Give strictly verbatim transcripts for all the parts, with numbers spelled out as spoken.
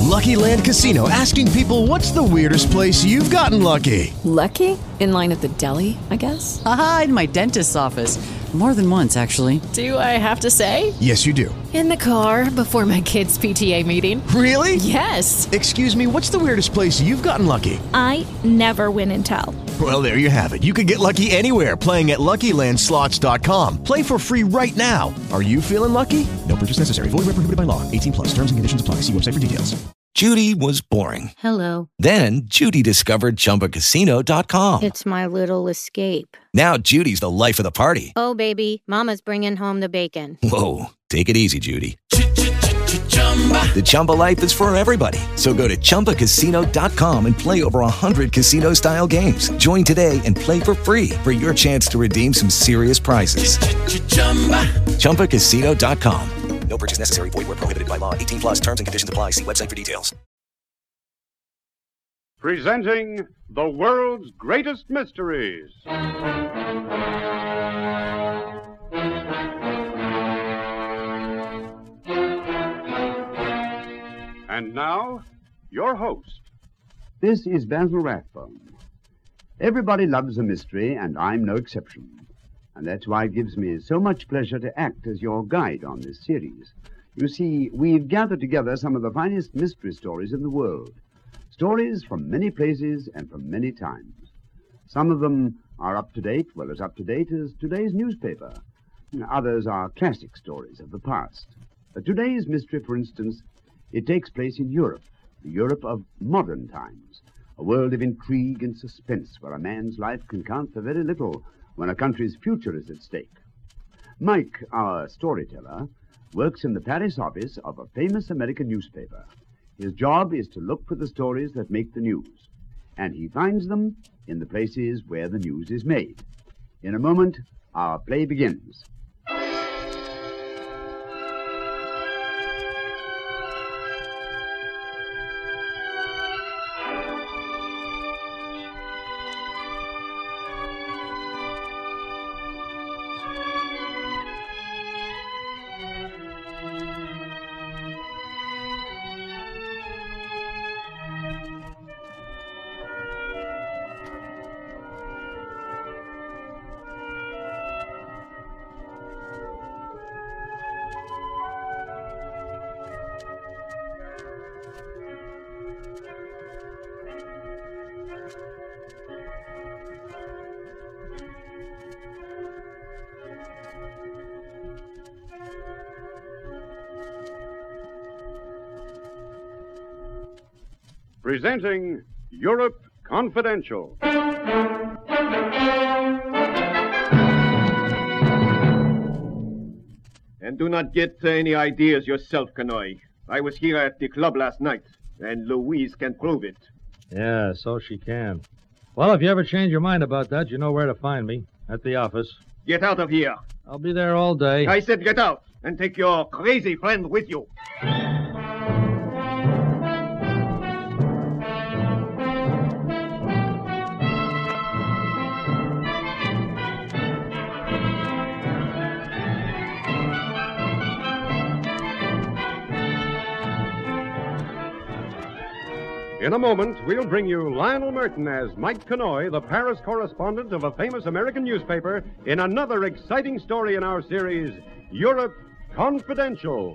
Lucky Land Casino, asking people, what's the weirdest place you've gotten lucky? Lucky? In line at the deli, I guess? Aha, in my dentist's office. More than once, actually. Do I have to say? Yes, you do. In the car before my kids' P T A meeting. Really? Yes. Excuse me, what's the weirdest place you've gotten lucky? I never win and tell. Well, there you have it. You can get lucky anywhere, playing at Lucky Land Slots dot com. Play for free right now. Are you feeling lucky? No purchase necessary. Void where prohibited by law. eighteen plus. Terms and conditions apply. See website for details. Judy was boring. Hello. Then Judy discovered Chumba Casino dot com. It's my little escape. Now Judy's the life of the party. Oh, baby, mama's bringing home the bacon. Whoa, take it easy, Judy. The Chumba life is for everybody. So go to Chumba Casino dot com and play over one hundred casino-style games. Join today and play for free for your chance to redeem some serious prizes. Chumba Casino dot com. No purchase necessary. Void where prohibited by law. eighteen plus. Terms and conditions apply. See website for details. Presenting the world's greatest mysteries. And now, your host. This is Basil Rathbone. Everybody loves a mystery, and I'm no exception. And that's why it gives me so much pleasure to act as your guide on this series. You see, we've gathered together some of the finest mystery stories in the world. Stories from many places and from many times. Some of them are up to date, well, as up to date as today's newspaper. Others are classic stories of the past. But today's mystery, for instance, it takes place in Europe, the Europe of modern times, a world of intrigue and suspense where a man's life can count for very little when a country's future is at stake. Mike, our storyteller, works in the Paris office of a famous American newspaper. His job is to look for the stories that make the news, and he finds them in the places where the news is made. In a moment, our play begins. Presenting Europe Confidential. And do not get uh, any ideas yourself, Canoy. I was here at the club last night, and Louise can prove it. Yeah, so she can. Well, if you ever change your mind about that, you know where to find me. At the office. Get out of here. I'll be there all day. I said get out, and take your crazy friend with you. In a moment, we'll bring you Lionel Merton as Mike Canoy, the Paris correspondent of a famous American newspaper, in another exciting story in our series, Europe Confidential.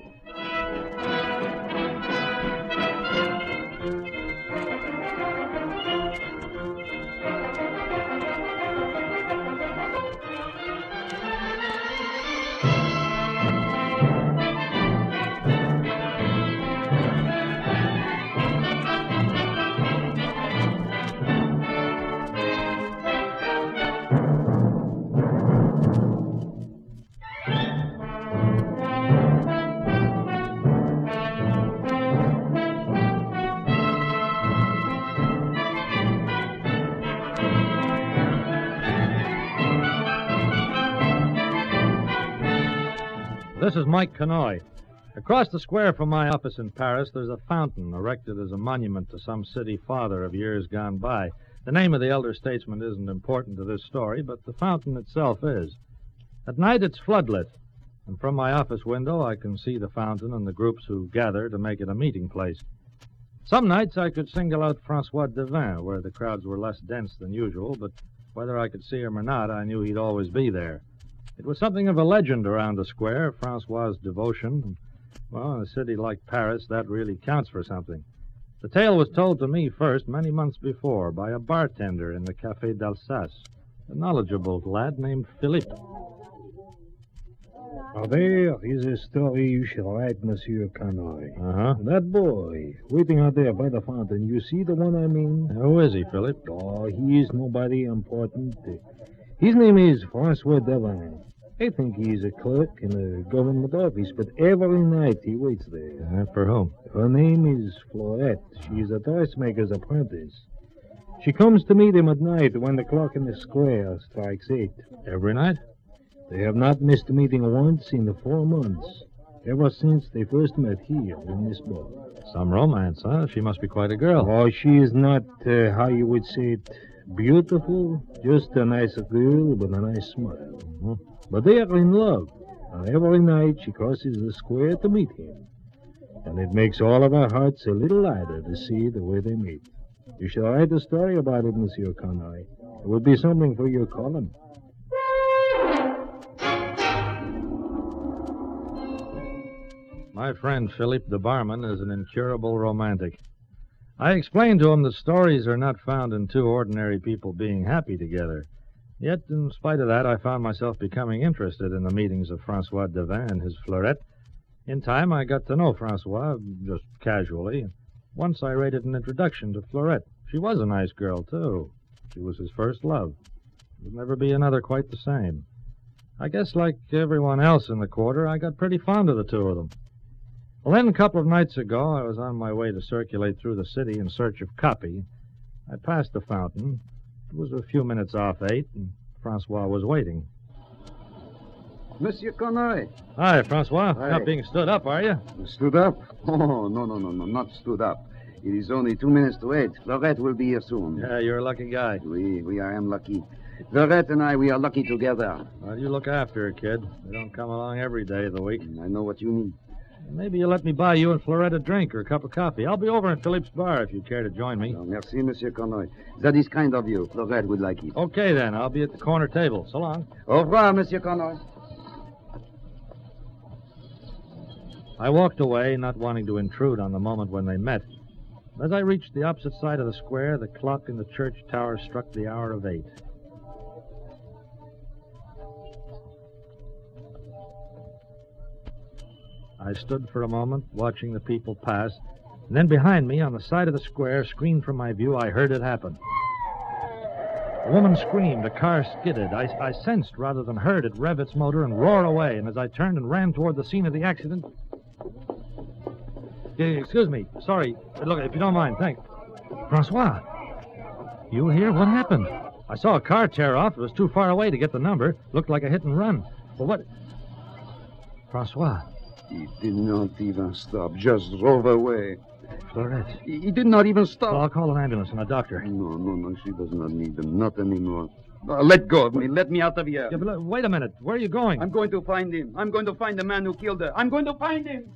This is Mike Canoy. Across the square from my office in Paris, there's a fountain erected as a monument to some city father of years gone by. The name of the elder statesman isn't important to this story, but the fountain itself is. At night, it's floodlit, and from my office window, I can see the fountain and the groups who gather to make it a meeting place. Some nights I could single out Francois Devin, where the crowds were less dense than usual, but whether I could see him or not, I knew he'd always be there. It was something of a legend around the square, Francois's devotion. Well, in a city like Paris, that really counts for something. The tale was told to me first, many months before, by a bartender in the Café d'Alsace, a knowledgeable lad named Philippe. Now, there is a story you should write, Monsieur Canoy. Uh-huh. That boy, waiting out there by the fountain, you see the one I mean? Who is he, Philippe? Oh, he is nobody important. His name is Francois Devin. I think he is a clerk in a government office, but every night he waits there. Uh, for whom? Her name is Florette. She is a dressmaker's apprentice. She comes to meet him at night when the clock in the square strikes eight. Every night? They have not missed a meeting once in the four months, ever since they first met here in this bar. Some romance, huh? She must be quite a girl. Oh, she is not, uh, how you would say it, beautiful. Just a nice girl with a nice smile. Mm-hmm. But they are in love, and every night she crosses the square to meet him. And it makes all of our hearts a little lighter to see the way they meet. You shall write a story about it, Monsieur Canoy. It would be something for your column. My friend Philippe the barman is an incurable romantic. I explained to him that stories are not found in two ordinary people being happy together. Yet, in spite of that, I found myself becoming interested in the meetings of Francois Devin and his Fleurette. In time, I got to know Francois, just casually. Once I rated an introduction to Fleurette. She was a nice girl, too. She was his first love. There'd never be another quite the same. I guess, like everyone else in the quarter, I got pretty fond of the two of them. Well, then, a couple of nights ago, I was on my way to circulate through the city in search of copy. I passed the fountain. It was a few minutes off eight, and Francois was waiting. Monsieur Canoy. Hi, Francois. Hi. Not being stood up, are you? Stood up? Oh, no, no, no, no, not stood up. It is only two minutes to eight. Florette will be here soon. Yeah, you're a lucky guy. Oui, we I am lucky. Florette and I, we are lucky together. Well, you look after her, kid. They don't come along every day of the week. I know what you mean. Maybe you'll let me buy you and Florette a drink or a cup of coffee. I'll be over in Philippe's bar if you care to join me. Oh, merci, Monsieur Canoy. That is kind of you. Florette would like it. Okay, then. I'll be at the corner table. So long. Au revoir, Monsieur Canoy. I walked away, not wanting to intrude on the moment when they met. As I reached the opposite side of the square, the clock in the church tower struck the hour of eight. I stood for a moment, watching the people pass, and then behind me, on the side of the square, screened from my view, I heard it happen. A woman screamed, a car skidded. I, I sensed, rather than heard, it rev its motor and roar away, and as I turned and ran toward the scene of the accident... Yeah, excuse me, sorry. Look, if you don't mind, thanks. Francois, you here? What happened? I saw a car tear off. It was too far away to get the number. Looked like a hit and run. But what... Francois... He did not even stop, just drove away. Florette. He, he did not even stop. Well, I'll call an ambulance and a doctor. No, no, no, she does not need them, not anymore. Uh, let go of me, let me out of here. Yeah, but uh, wait a minute, where are you going? I'm going to find him. I'm going to find the man who killed her. I'm going to find him.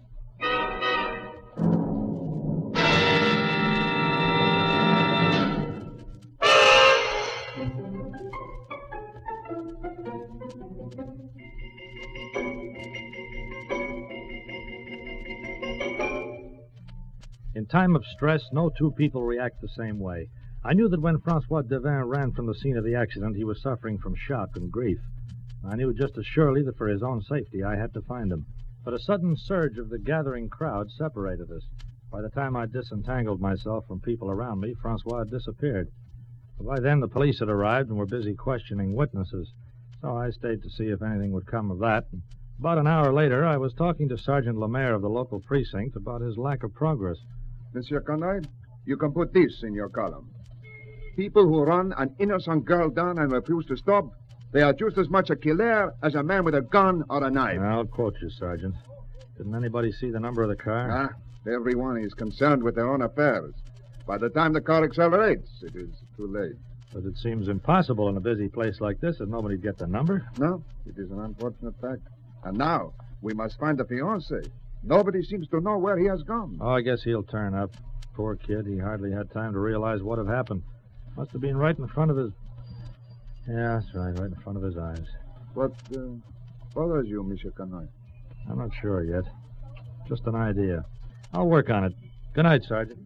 In time of stress, no two people react the same way. I knew that when Francois Devin ran from the scene of the accident, he was suffering from shock and grief. I knew just as surely that for his own safety, I had to find him. But a sudden surge of the gathering crowd separated us. By the time I disentangled myself from people around me, Francois had disappeared. By then, the police had arrived and were busy questioning witnesses. So I stayed to see if anything would come of that. And about an hour later, I was talking to Sergeant Lemaire of the local precinct about his lack of progress. Monsieur Conrad, you can put this in your column. People who run an innocent girl down and refuse to stop, they are just as much a killer as a man with a gun or a knife. I'll quote you, Sergeant. Didn't anybody see the number of the car? Ah, everyone is concerned with their own affairs. By the time the car accelerates, it is too late. But it seems impossible in a busy place like this that nobody'd get the number. No, it is an unfortunate fact. And now, we must find the fiancé. Nobody seems to know where he has gone. Oh, I guess he'll turn up. Poor kid, he hardly had time to realize what had happened. Must have been right in front of his... Yeah, that's right, right in front of his eyes. What uh, bothers you, Monsieur Canoy? I'm not sure yet. Just an idea. I'll work on it. Good night, Sergeant.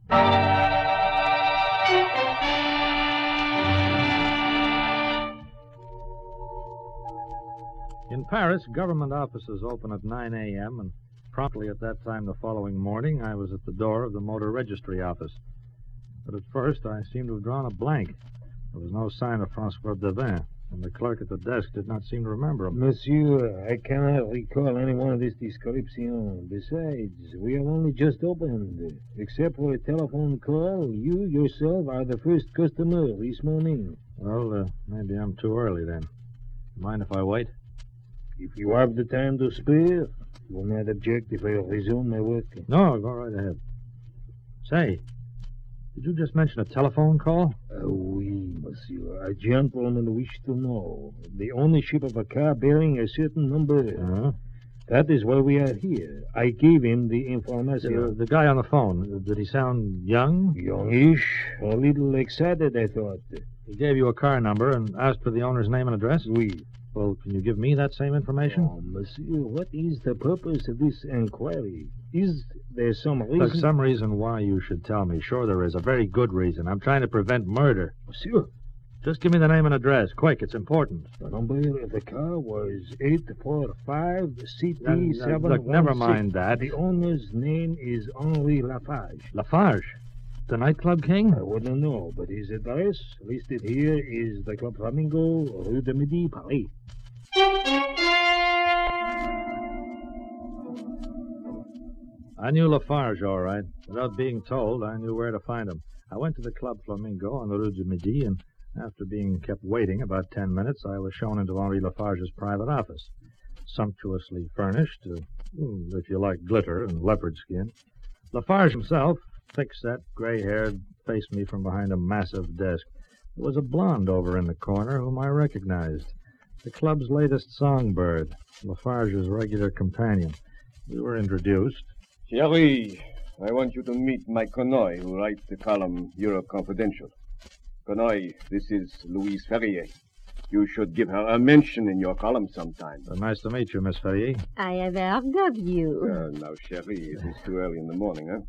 In Paris, government offices open at nine a.m., and promptly at that time the following morning, I was at the door of the motor registry office. But at first, I seemed to have drawn a blank. There was no sign of Francois Devin, and the clerk at the desk did not seem to remember him. Monsieur, I cannot recall any one of this description. Besides, we have only just opened. Except for a telephone call, you yourself are the first customer this morning. Well, uh, maybe I'm too early then. Mind if I wait? If you have the time to spare, you will not object if I resume my work. No, go right ahead. Say, did you just mention a telephone call? Uh, oui, monsieur. A gentleman wished to know the ownership of a car bearing a certain number. Uh-huh. That is why we are here. I gave him the information. Uh, the guy on the phone, did he sound young? Youngish. A little excited, I thought. He gave you a car number and asked for the owner's name and address? Oui. Well, can you give me that same information? Oh, monsieur, what is the purpose of this inquiry? Is there some reason... There's some reason why you should tell me. Sure there is. A very good reason. I'm trying to prevent murder. Monsieur. Just give me the name and address. Quick, it's important. The number of the car was eight four five C T seven one six. Look, never mind that. The owner's name is Henri Lafarge. Lafarge? The nightclub king? I wouldn't know, but his address listed here is the Club Flamingo, Rue de Midi, Paris. I knew Lafarge, all right. Without being told, I knew where to find him. I went to the Club Flamingo on the Rue de Midi, and after being kept waiting about ten minutes, I was shown into Henri Lafarge's private office. Sumptuously furnished, uh, if you like glitter and leopard skin. Lafarge himself, thick-set, gray-haired, faced me from behind a massive desk. There was a blonde over in the corner whom I recognized. The club's latest songbird, Lafarge's regular companion. We were introduced. Jerry, I want you to meet Mike Canoy, who writes the column Europe Confidential. Canoy, this is Louise Ferrier. You should give her a mention in your column sometime. Uh, nice to meet you, Miss Ferrier. I have heard of you. Uh, now, Cherie, it is too early in the morning, huh?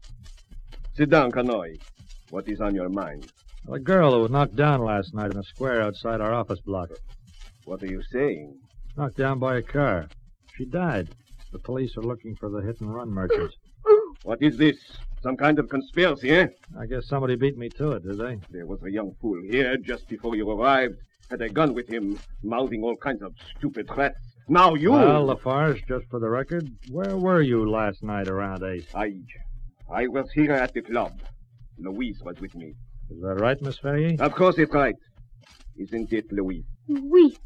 Sit down, Canoy. What is on your mind? A girl who was knocked down last night in a square outside our office block. What are you saying? Knocked down by a car. She died. The police are looking for the hit-and-run merchants. What is this? Some kind of conspiracy, eh? I guess somebody beat me to it, did they? There was a young fool here just before you arrived. Had a gun with him, mouthing all kinds of stupid threats. Now you... Well, Lafarge, just for the record, where were you last night around eight? I... I was here at the club. Louise was with me. Is that right, Miss Ferrier? Of course it's right. Isn't it, Louise? Oui.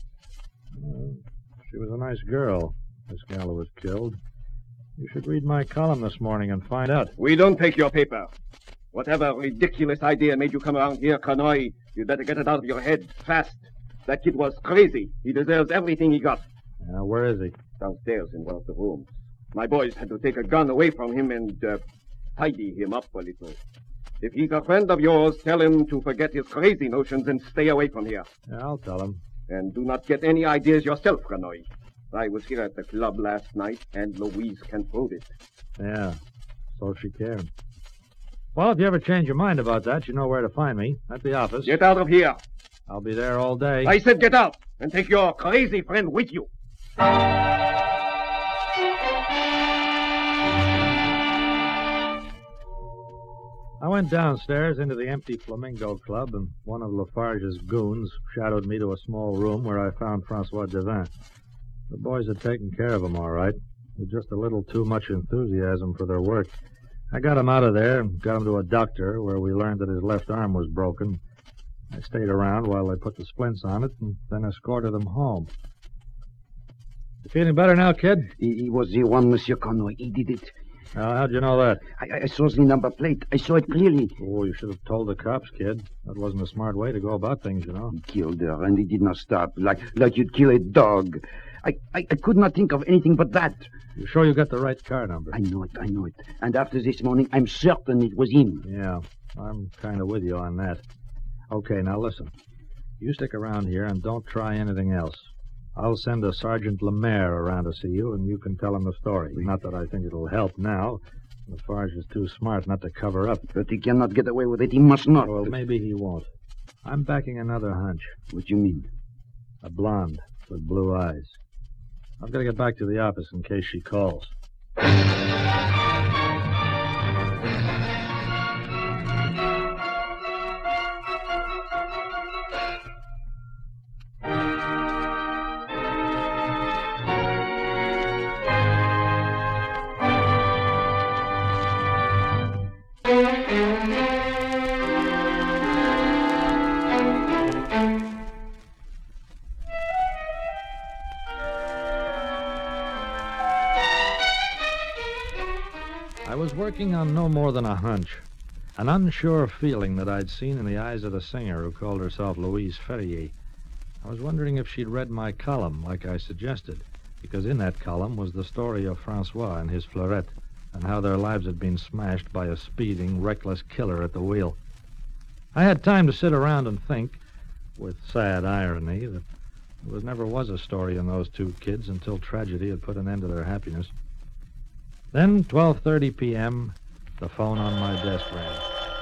Uh, she was a nice girl, this gal who was killed. You should read my column this morning and find out. We don't take your paper. Whatever ridiculous idea made you come around here, Canoy, you'd better get it out of your head fast. That kid was crazy. He deserves everything he got. Now, where is he? Downstairs in one of the rooms. My boys had to take a gun away from him and uh, tidy him up a little. If he's a friend of yours, tell him to forget his crazy notions and stay away from here. Yeah, I'll tell him. And do not get any ideas yourself, Canoy. I was here at the club last night, and Louise can prove it. Yeah, so she can. Well, if you ever change your mind about that, you know where to find me. At the office. Get out of here. I'll be there all day. I said get out, and take your crazy friend with you. I went downstairs into the empty Flamingo Club, and one of Lafarge's goons shadowed me to a small room where I found Francois Devin. The boys had taken care of him all right, with just a little too much enthusiasm for their work. I got him out of there and got him to a doctor, where we learned that his left arm was broken. I stayed around while they put the splints on it, and then escorted him home. You feeling better now, kid? He, he was the one, Monsieur Canoy. He did it. Uh, how'd you know that? I, I saw the number plate. I saw it clearly. Oh, you should have told the cops, kid. That wasn't a smart way to go about things, you know. He killed her, and he did not stop, like like you'd kill a dog. I, I, I could not think of anything but that. You sure you got the right car number? I know it, I know it. And after this morning, I'm certain it was him. Yeah, I'm kind of with you on that. Okay, now listen. You stick around here and don't try anything else. I'll send a Sergeant Lemaire around to see you, and you can tell him the story. Not that I think it'll help now. Lafarge is too smart not to cover up. But he cannot get away with it. He must not. Well, maybe he won't. I'm backing another hunch. What do you mean? A blonde with blue eyes. I've got to get back to the office in case she calls. I was working on no more than a hunch, an unsure feeling that I'd seen in the eyes of the singer who called herself Louise Ferrier. I was wondering if she'd read my column, like I suggested, because in that column was the story of Francois and his Fleurette, and how their lives had been smashed by a speeding, reckless killer at the wheel. I had time to sit around and think, with sad irony, that there was, never was a story in those two kids until tragedy had put an end to their happiness. Then, twelve thirty p.m., the phone on my desk rang.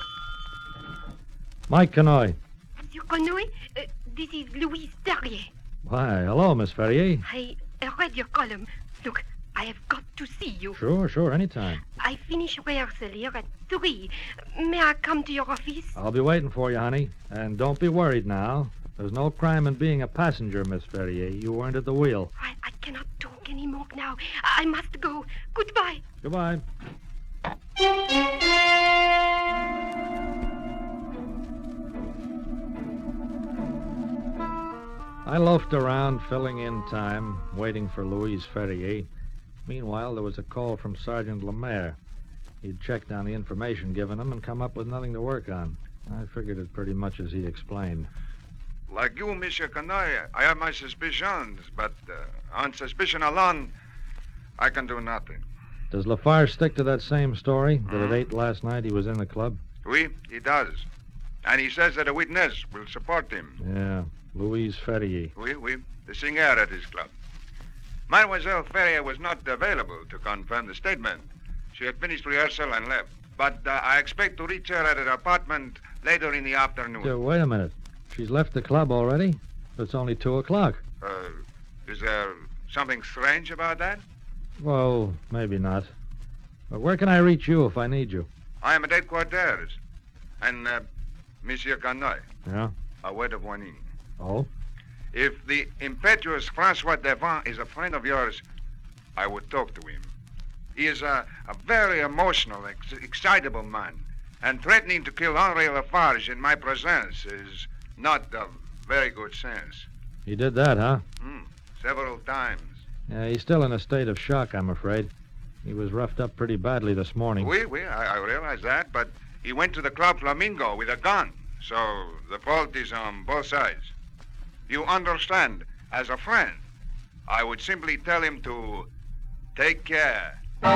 Mike Kanoy. Monsieur Kanoy, uh, this is Louise Ferrier. Why, hello, Miss Ferrier. I uh, read your column. Look, I have got to see you. Sure, sure, anytime. I finish rehearsal here at three. May I come to your office? I'll be waiting for you, honey. And don't be worried now. There's no crime in being a passenger, Miss Ferrier. You weren't at the wheel. I, I cannot talk anymore now. I must go. Goodbye. Goodbye. I loafed around, filling in time, waiting for Louise Ferrier. Meanwhile, there was a call from Sergeant Lemaire. He'd checked on the information given him and come up with nothing to work on. I figured it pretty much as he explained. Like you, Monsieur Kanoy, I have my suspicions, but uh, on suspicion alone, I can do nothing. Does Lafarge stick to that same story, that Mm-hmm. at eight last night he was in the club? Oui, he does. And he says that a witness will support him. Yeah, Louise Ferrier. Oui, oui, the singer at his club. Mademoiselle Ferrier was not available to confirm the statement. She had finished rehearsal and left. But uh, I expect to reach her at her apartment later in the afternoon. Uh, wait a minute. She's left the club already? It's only two o'clock. Uh, is there something strange about that? Well, maybe not. But where can I reach you if I need you? I am at headquarters. And, uh, Monsieur Kanoy, Yeah? a word of warning. Oh? If the impetuous Francois Devant is a friend of yours, I would talk to him. He is a, a very emotional, ex- excitable man, and threatening to kill Henri Lafarge in my presence is not of very good sense. He did that, huh? Hmm, several times. Yeah, he's still in a state of shock, I'm afraid. He was roughed up pretty badly this morning. Oui, oui, I, I realize that, but he went to the Club Flamingo with a gun, so the fault is on both sides. You understand, as a friend, I would simply tell him to take care.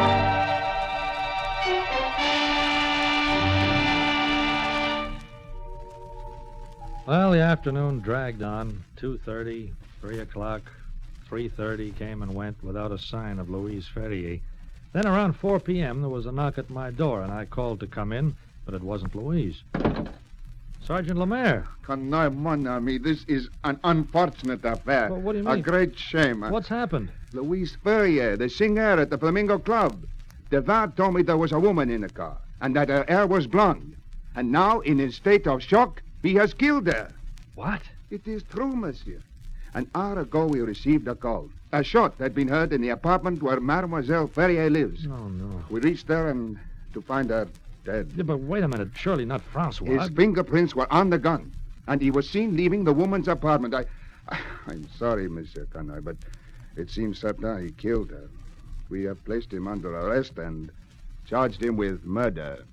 Well, the afternoon dragged on. two thirty, three o'clock, three thirty came and went without a sign of Louise Ferrier. Then around four p.m. there was a knock at my door, and I called to come in, but it wasn't Louise. Sergeant Lemaire. Kanoy, mon ami, this is an unfortunate affair. Well, what do you A mean? great shame. What's happened? Louise Ferrier, the singer at the Flamingo Club. Devant told me there was a woman in the car, and that her hair was blonde. And now, in a state of shock, he has killed her. What? It is true, monsieur. An hour ago, we received a call. A shot had been heard in the apartment where Mademoiselle Ferrier lives. Oh, no. We reached there and to find her dead. Yeah, but wait a minute. Surely not Francois. His fingerprints were on the gun, and he was seen leaving the woman's apartment. I, I'm sorry, Monsieur Kanoy, but it seems certain he killed her. We have placed him under arrest and charged him with murder.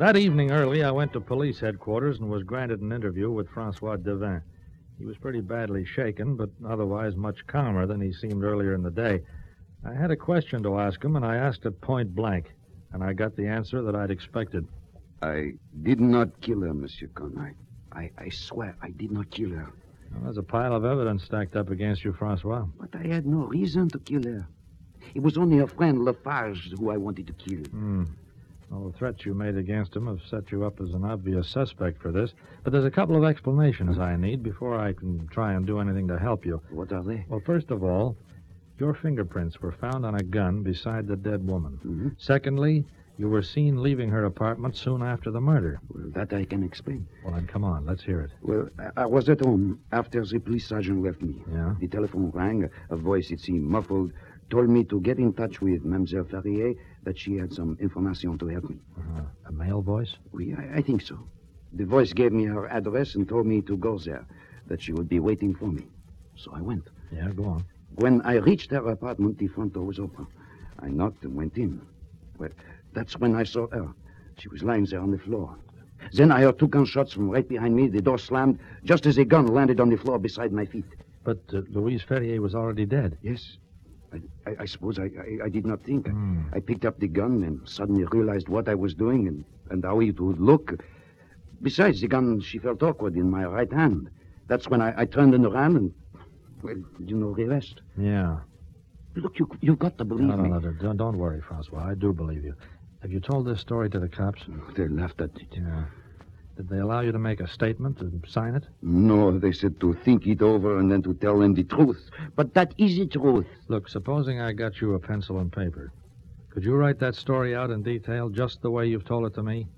That evening early, I went to police headquarters and was granted an interview with Francois Devin. He was pretty badly shaken, but otherwise much calmer than he seemed earlier in the day. I had a question to ask him, and I asked it point blank, and I got the answer that I'd expected. I did not kill her, Monsieur Connoy. I, I swear I did not kill her. Well, there's a pile of evidence stacked up against you, Francois. But I had no reason to kill her. It was only her friend Lafarge who I wanted to kill. Hmm. Well, the threats you made against him have set you up as an obvious suspect for this. But there's a couple of explanations I need before I can try and do anything to help you. What are they? Well, first of all, your fingerprints were found on a gun beside the dead woman. Mm-hmm. Secondly, you were seen leaving her apartment soon after the murder. Well, that I can explain. Well, then come on, let's hear it. Well, I, I was at home after the police sergeant left me. Yeah? The telephone rang. A voice, it seemed muffled, told me to get in touch with Mademoiselle Ferrier, that she had some information to help me. Uh, a male voice? Oui, I, I think so. The voice gave me her address and told me to go there, that she would be waiting for me. So I went. Yeah, go on. When I reached her apartment, the front door was open. I knocked and went in. Well, that's when I saw her. She was lying there on the floor. Then I heard two gunshots from right behind me. The door slammed just as a gun landed on the floor beside my feet. But uh, Louise Ferrier was already dead. Yes. I, I, I suppose I, I, I did not think. Mm. I, I picked up the gun and suddenly realized what I was doing and, and how it would look. Besides, the gun, she felt awkward in my right hand. That's when I, I turned it around and, well, you know the rest. Yeah. Look, you, you've got to believe no, no, me. No, no, don't, don't worry, Francois. I do believe you. Have you told this story to the cops? They laughed at it. Yeah. Did they allow you to make a statement and sign it? No, they said to think it over and then to tell them the truth. But that is the truth. Look, supposing I got you a pencil and paper. Could you write that story out in detail just the way you've told it to me?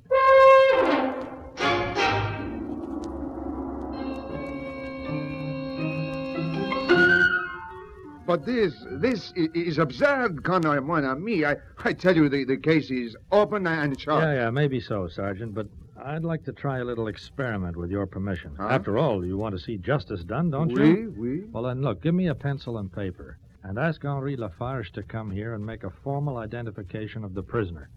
But this, this is absurd, Connoy, mon ami. I, I tell you, the, the case is open and shut. Yeah, yeah, maybe so, Sergeant, but I'd like to try a little experiment with your permission. Huh? After all, you want to see justice done, don't oui, you? Oui, oui. Well, then, look, give me a pencil and paper, and ask Henri Lafarge to come here and make a formal identification of the prisoner.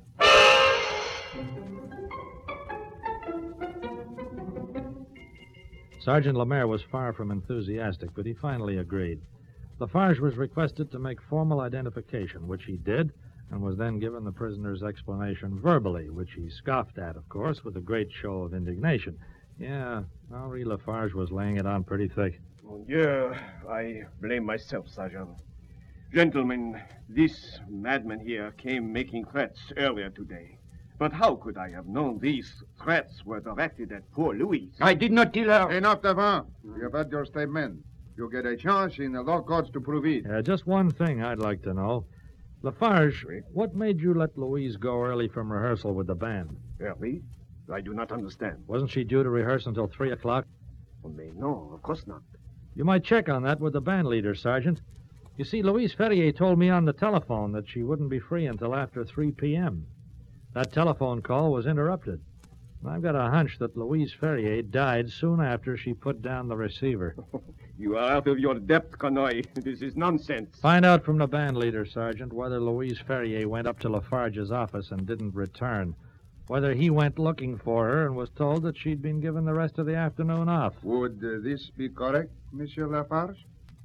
Sergeant Lemaire was far from enthusiastic, but he finally agreed. Lafarge was requested to make formal identification, which he did, and was then given the prisoner's explanation verbally, which he scoffed at, of course, with a great show of indignation. Yeah, Henri Lafarge was laying it on pretty thick. Mon Dieu, I blame myself, Sergeant. Gentlemen, this madman here came making threats earlier today. But how could I have known these threats were directed at poor Louise? I did not kill her. Enough, Devin. You have had your statement. You get a chance in the law courts to prove it. Uh, just one thing I'd like to know. Lafarge, what made you let Louise go early from rehearsal with the band? Early? I do not understand. Wasn't she due to rehearse until three o'clock? Oh, no, of course not. You might check on that with the band leader, Sergeant. You see, Louise Ferrier told me on the telephone that she wouldn't be free until after three p.m. That telephone call was interrupted. I've got a hunch that Louise Ferrier died soon after she put down the receiver. You are out of your depth, Connoy. This is nonsense. Find out from the band leader, Sergeant, whether Louise Ferrier went up to Lafarge's office and didn't return. Whether he went looking for her and was told that she'd been given the rest of the afternoon off. Would uh, this be correct, Monsieur Lafarge?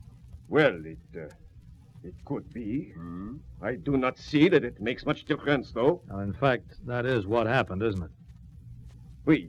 Well, it, uh, it could be. Hmm? I do not see that it makes much difference, though. Now, in fact, that is what happened, isn't it? Oui.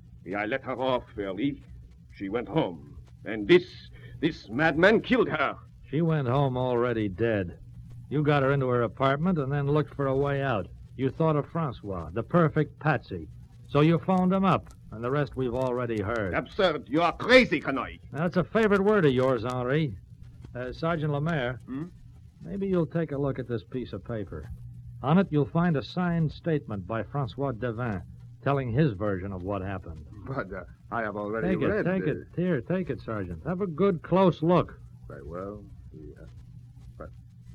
I let her off early. She went home. And this, this madman killed her. She went home already dead. You got her into her apartment and then looked for a way out. You thought of Francois, the perfect patsy. So you phoned him up, and the rest we've already heard. Absurd. You are crazy, Connoy. That's a favorite word of yours, Henri. Uh, Sergeant Lemaire, hmm? maybe you'll take a look at this piece of paper. On it, you'll find a signed statement by Francois Devin telling his version of what happened. But uh, I have already take it, read... Take uh... it, Here, take it, Sergeant. Have a good, close look. Very well. Yeah. But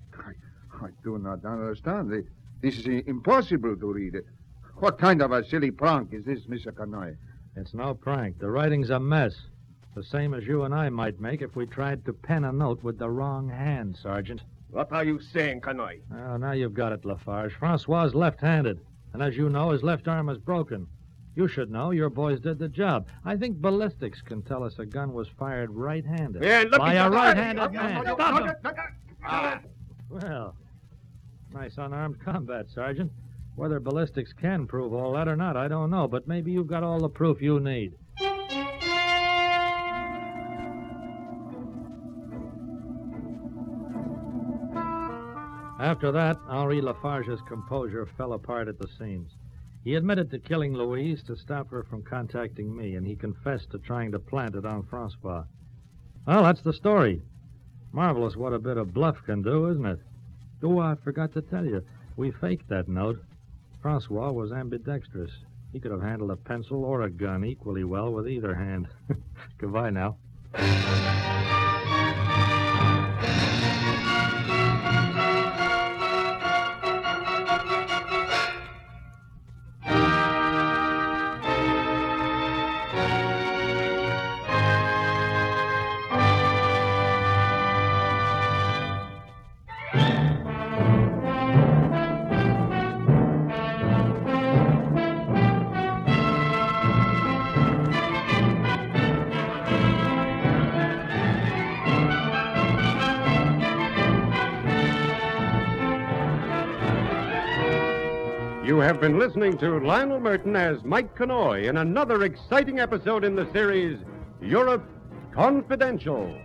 I, I do not understand. This is impossible to read. What kind of a silly prank is this, Mister Connoy? It's no prank. The writing's a mess. The same as you and I might make if we tried to pen a note with the wrong hand, Sergeant. What are you saying, Connoy? Oh, now you've got it, Lafarge. Francois's left-handed. And as you know, his left arm is broken. You should know. Your boys did the job. I think ballistics can tell us a gun was fired right-handed. Yeah, look by at a the- right-handed Yeah, man. yeah, Stop yeah, him! Ah. Well, nice unarmed combat, Sergeant. Whether ballistics can prove all that or not, I don't know, but maybe you've got all the proof you need. After that, Henri Lafarge's composure fell apart at the seams. He admitted to killing Louise to stop her from contacting me, and he confessed to trying to plant it on Francois. Well, that's the story. Marvelous what a bit of bluff can do, isn't it? Oh, I forgot to tell you. We faked that note. Francois was ambidextrous. He could have handled a pencil or a gun equally well with either hand. Goodbye now. You have been listening to Lionel Merton as Mike Conoy in another exciting episode in the series, Europe Confidential.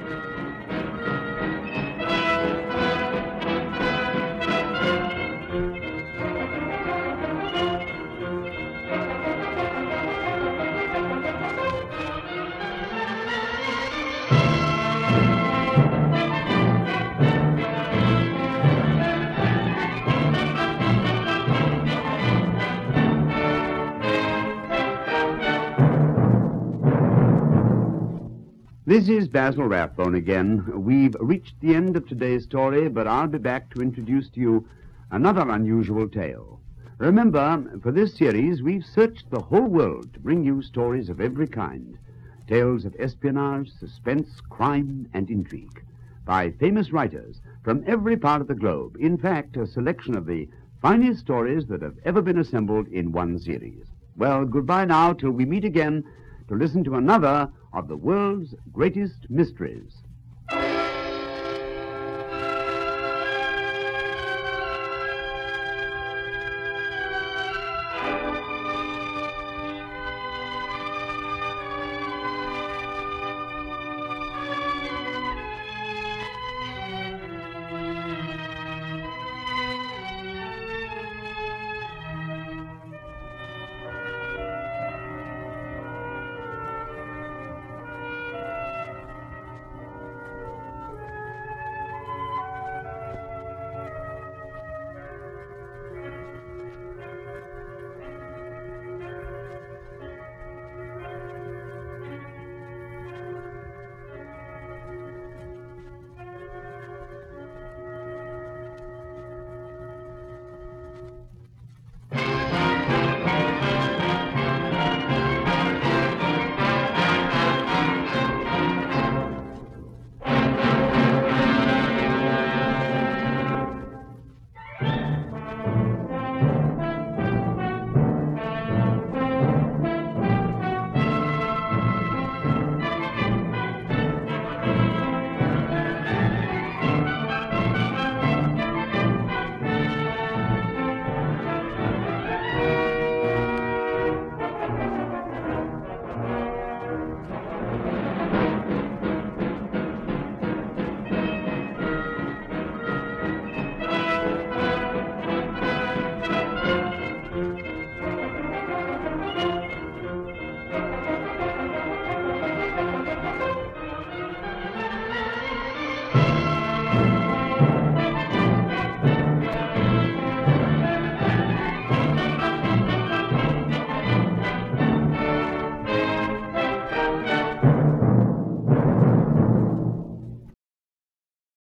This is Basil Rathbone again. We've reached the end of today's story, but I'll be back to introduce to you another unusual tale. Remember, for this series, we've searched the whole world to bring you stories of every kind. Tales of espionage, suspense, crime, and intrigue by famous writers from every part of the globe. In fact, a selection of the finest stories that have ever been assembled in one series. Well, goodbye now till we meet again to listen to another of the world's greatest mysteries.